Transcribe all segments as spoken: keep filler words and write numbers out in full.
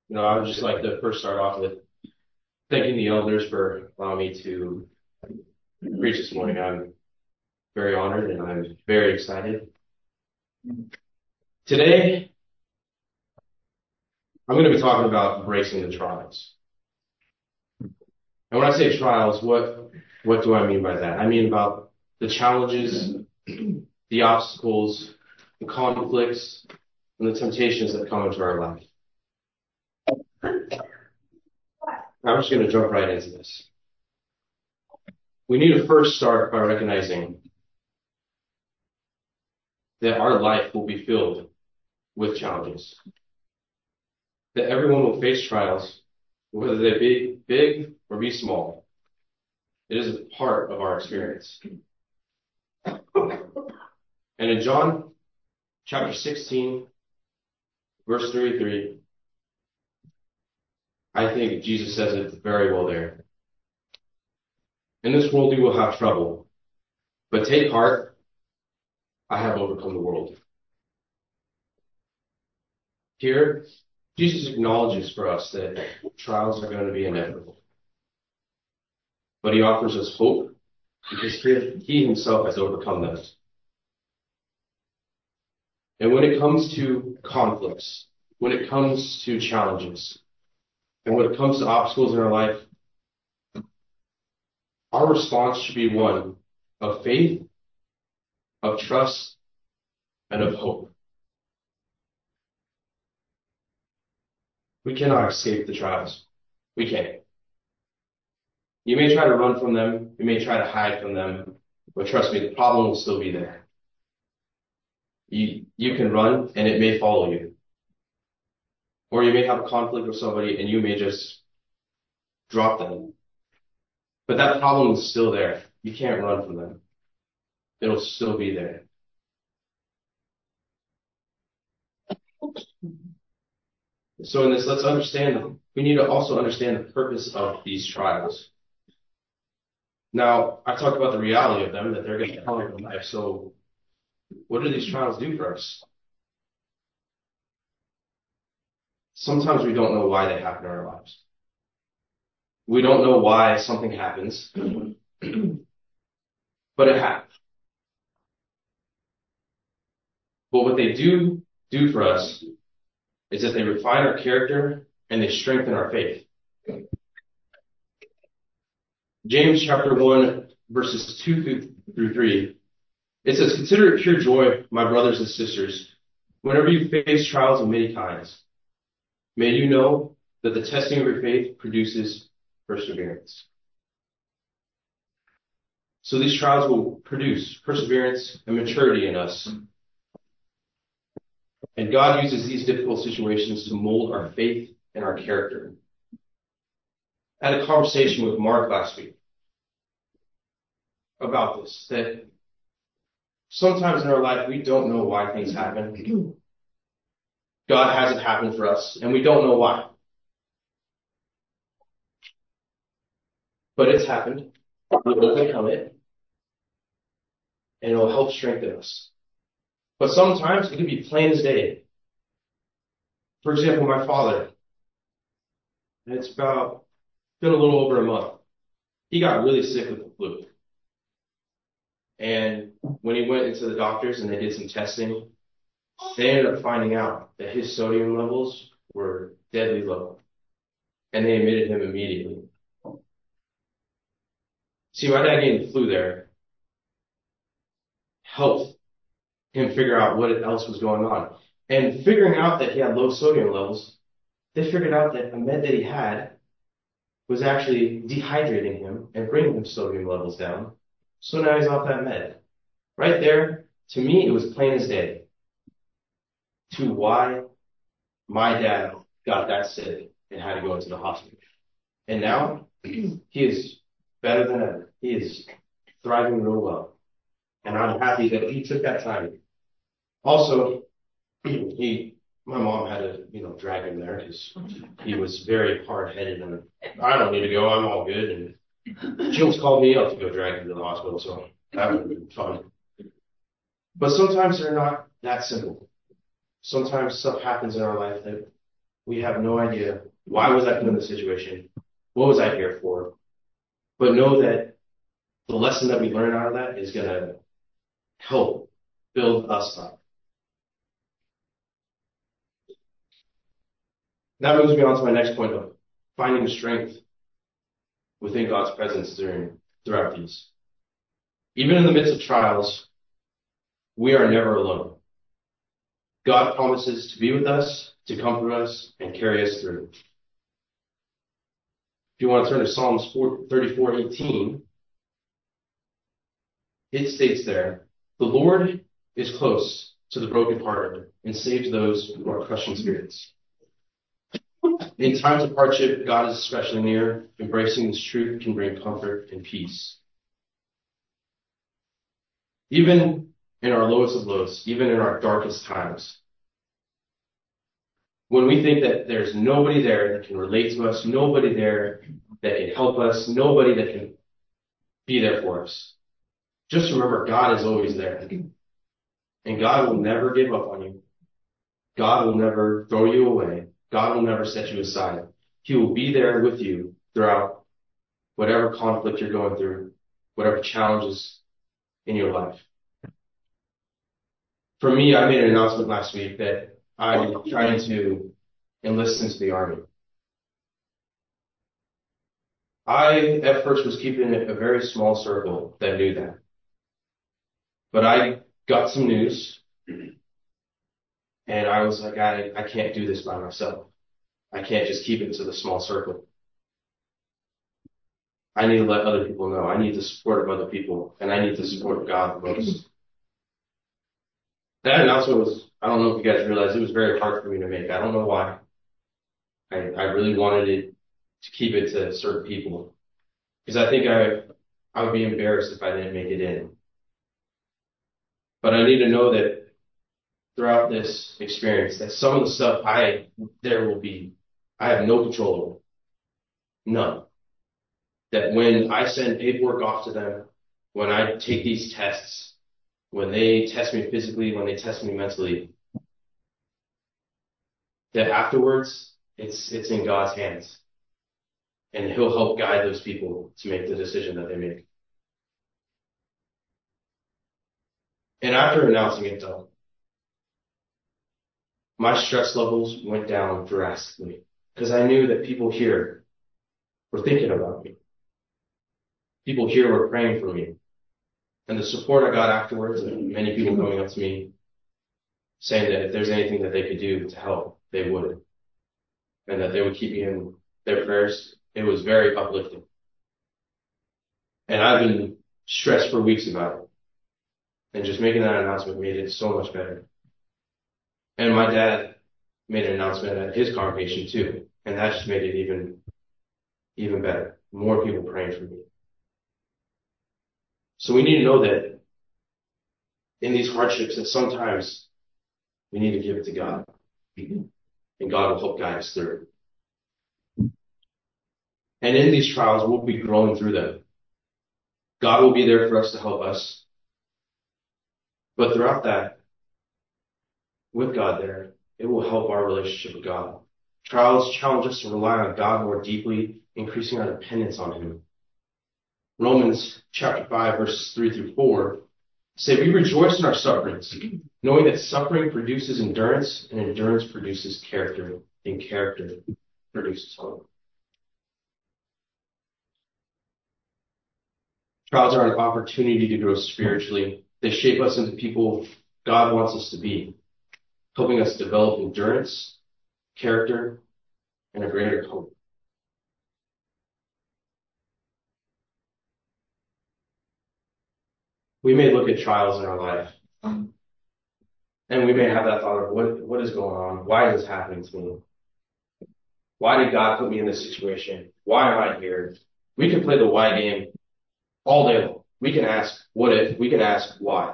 You know, I would just like to first start off with thanking the elders for allowing me to preach this morning. I'm very honored and I'm very excited. Today, I'm going to be talking about embracing the trials. And when I say trials, what what do I mean by that? I mean about the challenges, the obstacles, the conflicts, and the temptations that come into our life. I'm just going to jump right into this. We need to first start by recognizing that our life will be filled with challenges. That everyone will face trials, whether they be big or be small. It is a part of our experience. And in John chapter sixteen, verse thirty-three, I think Jesus says it very well there. In this world you will have trouble, but take heart, I have overcome the world. Here, Jesus acknowledges for us that trials are going to be inevitable. But he offers us hope because he, he himself has overcome those. And when it comes to conflicts, when it comes to challenges, and when it comes to obstacles in our life, our response should be one of faith, of trust, and of hope. We cannot escape the trials. We can't. You may try to run from them. You may try to hide from them. But trust me, the problem will still be there. You, you can run and it may follow you. Or you may have a conflict with somebody and you may just drop them. But that problem is still there. You can't run from them. It'll still be there. So in this, let's understand, we need to also understand the purpose of these trials. Now, I've talked about the reality of them, that they're going to come in life. So what do these trials do for us? Sometimes we don't know why they happen in our lives. We don't know why something happens, but it happens. But what they do do for us is that they refine our character and they strengthen our faith. James chapter one, verses two through three, it says, "Consider it pure joy, my brothers and sisters, whenever you face trials of many kinds. May you know that the testing of your faith produces perseverance." So these trials will produce perseverance and maturity in us. And God uses these difficult situations to mold our faith and our character. I had a conversation with Mark last week about this, that sometimes in our life we don't know why things happen. God has it happen for us, and we don't know why. But it's happened. We'll overcome it, and it'll help strengthen us. But sometimes it can be plain as day. For example, my father, it's about, been a little over a month. He got really sick with the flu. And when he went into the doctors and they did some testing, they ended up finding out that his sodium levels were deadly low. And they admitted him immediately. See, my dad getting the flu there helped him figure out what else was going on. And figuring out that he had low sodium levels, they figured out that a med that he had was actually dehydrating him and bringing his sodium levels down. So now he's off that med. Right there, to me, it was plain as day to why my dad got that sick and had to go into the hospital. And now he is better than ever. He is thriving real well. And I'm happy that he took that time. Also, he, my mom had to, you know, drag him there because he was very hard-headed and I don't need to go. I'm all good. And she almost called me up to go drag him to the hospital. So that would have been fun. But sometimes they're not that simple. Sometimes stuff happens in our life that We have no idea. Why was I put in this situation? What was I here for? But know that the lesson that we learn out of that is going to help build us up. That moves me on to my next point of finding strength within God's presence during throughout these. Even in the midst of trials, we are never alone. God promises to be with us, to comfort us, and carry us through. If you want to turn to Psalms thirty-four eighteen, it states there, "The Lord is close to the brokenhearted and saves those who are crushed in spirits." In times of hardship, God is especially near. Embracing this truth can bring comfort and peace. Even in our lowest of lows, even in our darkest times, when we think that there's nobody there that can relate to us, nobody there that can help us, nobody that can be there for us, just remember God is always there. And God will never give up on you. God will never throw you away. God will never set you aside. He will be there with you throughout whatever conflict you're going through, whatever challenges in your life. For me, I made an announcement last week that I'm trying to enlist into the Army. I, at first, was keeping it a very small circle that knew that. But I got some news, and I was like, I, I can't do this by myself. I can't just keep it to the small circle. I need to let other people know. I need the support of other people, and I need to support God the most. That announcement was, I don't know if you guys realize, it was very hard for me to make. I don't know why. I, I really wanted it to keep it to certain people. Because I think I, I would be embarrassed if I didn't make it in. But I need to know that throughout this experience, that some of the stuff I, there will be, I have no control over. None. That when I send paperwork off to them, when I take these tests, when they test me physically, when they test me mentally, that afterwards, it's, it's in God's hands. And He'll help guide those people to make the decision that they make. And after announcing it, though, my stress levels went down drastically because I knew that people here were thinking about me. People here were praying for me. And the support I got afterwards, and many people coming up to me saying that if there's anything that they could do to help, they would. And that they would keep me in their prayers. It was very uplifting. And I've been stressed for weeks about it. And just making that announcement made it so much better. And my dad made an announcement at his congregation too. And that just made it even, even better. More people praying for me. So we need to know that in these hardships, that sometimes we need to give it to God. And God will help guide us through it. And in these trials, we'll be growing through them. God will be there for us to help us. But throughout that, with God there, it will help our relationship with God. Trials challenge us to rely on God more deeply, increasing our dependence on Him. Romans chapter five, verses three through four say, "We rejoice in our sufferings, knowing that suffering produces endurance, and endurance produces character, and character produces hope." Trials are an opportunity to grow spiritually. They shape us into people God wants us to be, helping us develop endurance, character, and a greater hope. We may look at trials in our life, and we may have that thought of, what, what is going on? Why is this happening to me? Why did God put me in this situation? Why am I here? We can play the why game all day long. We can ask, what if? We can ask, why?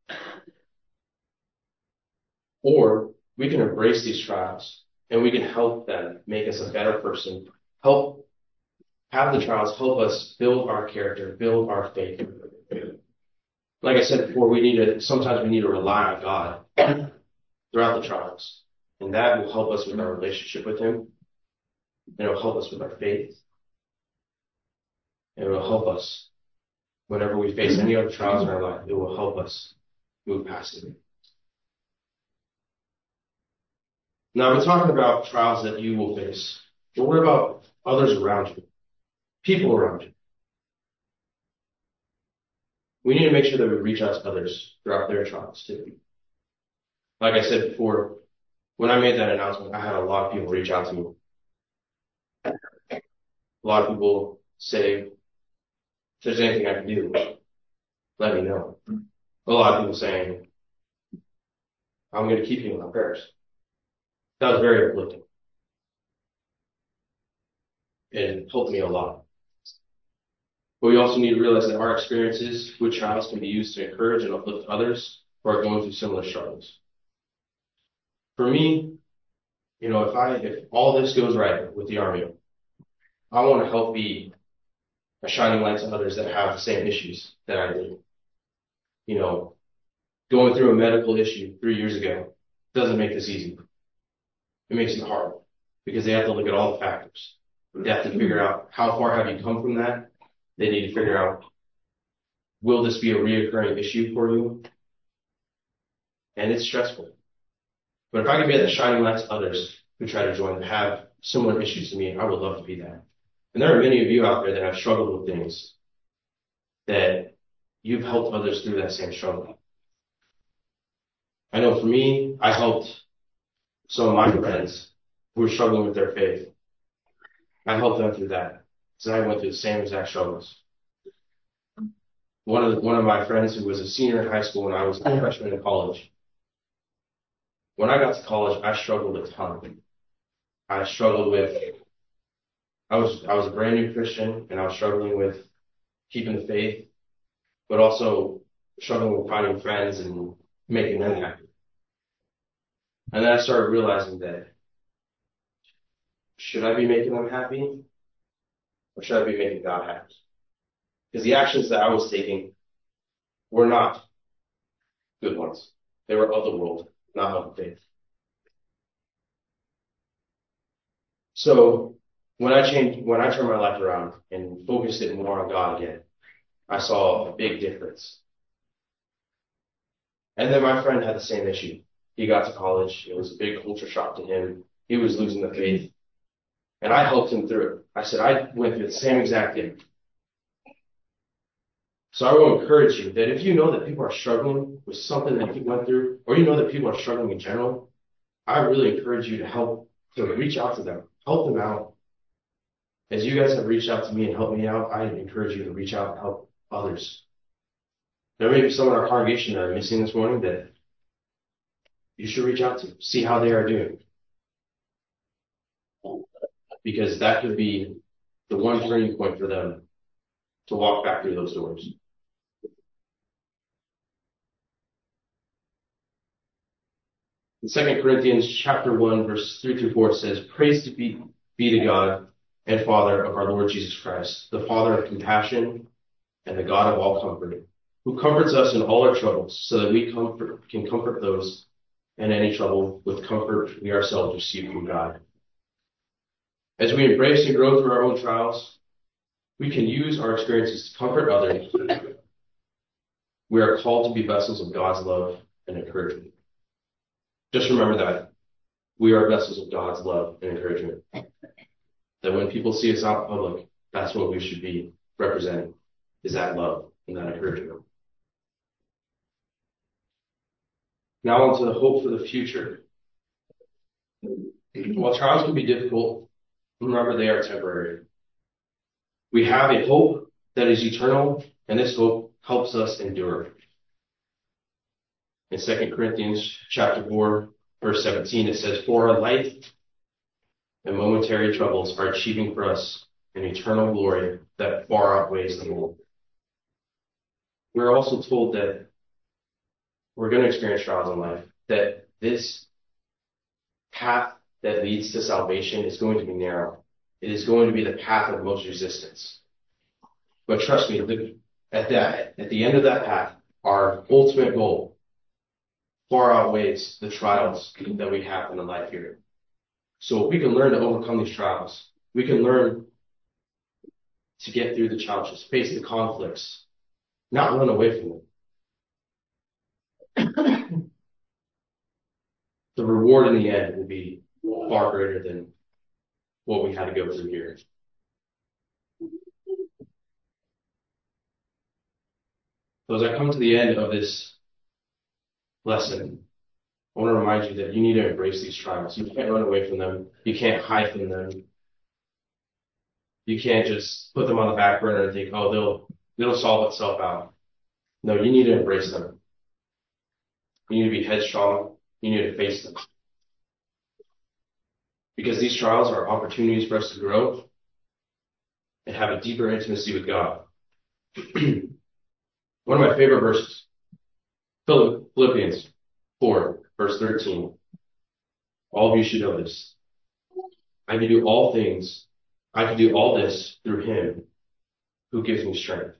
Or we can embrace these trials, and we can help them make us a better person, help have the trials help us build our character, build our faith. Like I said before, we need to, sometimes we need to rely on God throughout the trials. And that will help us with our relationship with him. And it will help us with our faith. And it will help us whenever we face any other trials in our life. It will help us move past it. Now, we're talking about trials that you will face. But what about others around you? People around you. We need to make sure that we reach out to others throughout their trials too. Like I said before, when I made that announcement, I had a lot of people reach out to me. A lot of people say, if there's anything I can do, let me know. A lot of people saying, I'm going to keep you in my prayers. That was very uplifting. It helped me a lot. But we also need to realize that our experiences with trials can be used to encourage and uplift others who are going through similar struggles. For me, you know, if I, if all this goes right with the Army, I want to help be a shining light to others that have the same issues that I do. You know, going through a medical issue three years ago doesn't make this easy. It makes it hard because they have to look at all the factors. They have to figure out how far have you come from that. They need to figure out, will this be a reoccurring issue for you? And it's stressful. But if I could be the shining light to others who try to join, that have similar issues to me, I would love to be that. And there are many of you out there that have struggled with things that you've helped others through that same struggle. I know for me, I helped some of my friends who were struggling with their faith. I helped them through that because I went through the same exact struggles. One of the, one of my friends who was a senior in high school when I was a freshman in college. When I got to college, I struggled a ton. I struggled with, I was, I was a brand new Christian and I was struggling with keeping the faith, but also struggling with finding friends and making them happy. And then I started realizing that, should I be making them happy or should I be making God happy? Because the actions that I was taking were not good ones. They were of the world, not of the faith. So when I changed, when I turned my life around and focused it more on God again, I saw a big difference. And then my friend had the same issue. He got to college. It was a big culture shock to him. He was losing the faith. And I helped him through it. I said, I went through the same exact thing. So I will encourage you that if you know that people are struggling with something that you went through, or you know that people are struggling in general, I really encourage you to help, to reach out to them, help them out. As you guys have reached out to me and helped me out, I encourage you to reach out and help others. There may be some in our congregation that are missing this morning that you should reach out to, see how they are doing. Because that could be the one turning point for them to walk back through those doors. In Second Corinthians chapter one, verse three through four, it says, Praise to be, be to God and Father of our Lord Jesus Christ, the Father of compassion and the God of all comfort, who comforts us in all our troubles, so that we comfort, can comfort those in any trouble with comfort we ourselves receive from God. As we embrace and grow through our own trials, we can use our experiences to comfort others. We are called to be vessels of God's love and encouragement. Just remember that. We are vessels of God's love and encouragement. That when people see us out in public, that's what we should be representing, is that love and that encouragement. Now on to the hope for the future. While trials can be difficult, remember they are temporary. We have a hope that is eternal, and this hope helps us endure. In Second Corinthians chapter four, verse seventeen, it says, For our light and momentary troubles are achieving for us an eternal glory that far outweighs the world. We're also told that we're going to experience trials in life, that this path that leads to salvation is going to be narrow. It is going to be the path of most resistance. But trust me, the, at that, at the end of that path, our ultimate goal far outweighs the trials that we have in the life here. So if we can learn to overcome these trials, we can learn to get through the challenges, face the conflicts, not run away from them. The reward in the end will be far greater than what we had to go through here. So as I come to the end of this lesson, I want to remind you that you need to embrace these trials. You can't run away from them. You can't hide from them. You can't just put them on the back burner and think, oh, they'll, it'll solve itself out. No, you need to embrace them. You need to be headstrong. You need to face them. Because these trials are opportunities for us to grow and have a deeper intimacy with God. One of my favorite verses, Philippians four, verse thirteen. All of you should know this. I can do all things. I can do all this through him who gives me strength.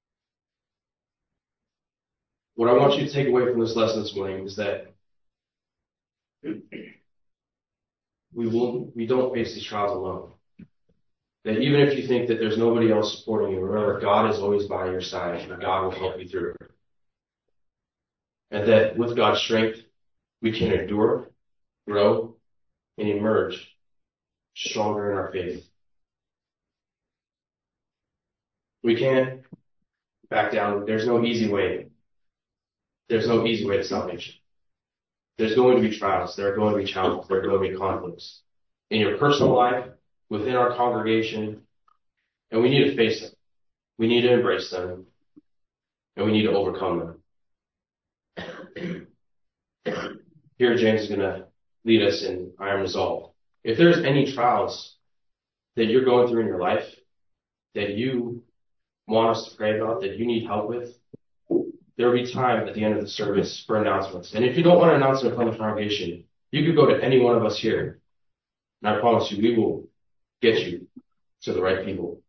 What I want you to take away from this lesson this morning is that we will, we don't face these trials alone. That even if you think that there's nobody else supporting you, remember God is always by your side and God will help you through it. And that with God's strength, we can endure, grow, and emerge stronger in our faith. We can't back down. There's no easy way. There's no easy way to salvation. There's going to be trials. There are going to be challenges. There are going to be conflicts in your personal life, within our congregation, and we need to face them. We need to embrace them, and we need to overcome them. Here, James is going to lead us in I am resolved. If there's any trials that you're going through in your life that you want us to pray about, that you need help with, there will be time at the end of the service for announcements. And if you don't want an announcement from the congregation, you could go to any one of us here. And I promise you, we will get you to the right people.